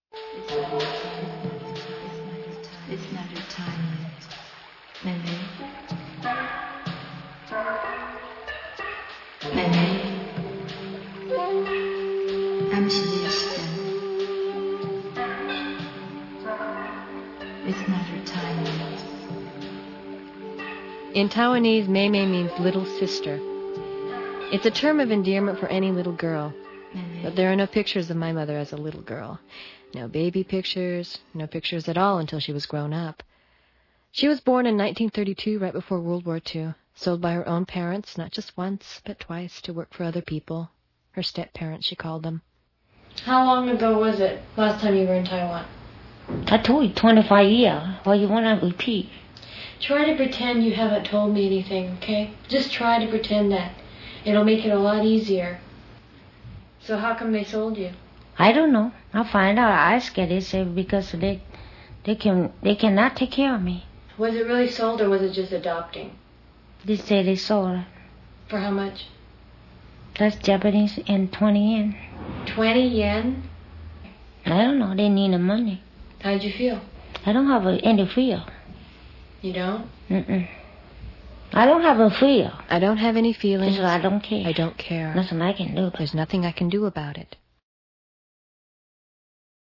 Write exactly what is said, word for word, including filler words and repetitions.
It's not your time. It's not your time yet. Maybe. Maybe. 잠시 뒤의 시간. It's not your time yet. In Taiwanese, Meimei means little sister. It's a term of endearment for any little girl. But there are no pictures of my mother as a little girl. No baby pictures, no pictures at all until she was grown up. She was born in nineteen thirty-two, right before World War Two, sold by her own parents, not just once, but twice, to work for other people. Her step-parents, she called them. How long ago was it, last time you were in Taiwan? I told you, twenty-five years. Why you want to repeat? Try to pretend you haven't told me anything, okay? Just try to pretend that. It'll make it a lot easier. So how come they sold you? I don't know. I'll find out. I asked her. They said because they, they can, they cannot take care of me. Was it really sold or was it just adopting? They say they sold it. For how much? That's Japanese and twenty yen. Twenty yen? I don't know. They need the money. How'd you feel? I don't have a, any fear. You don't? Mm-mm. I don't have a fear. I don't have any feelings. So I don't care. I don't care. Nothing I can do. There's nothing I can do about it.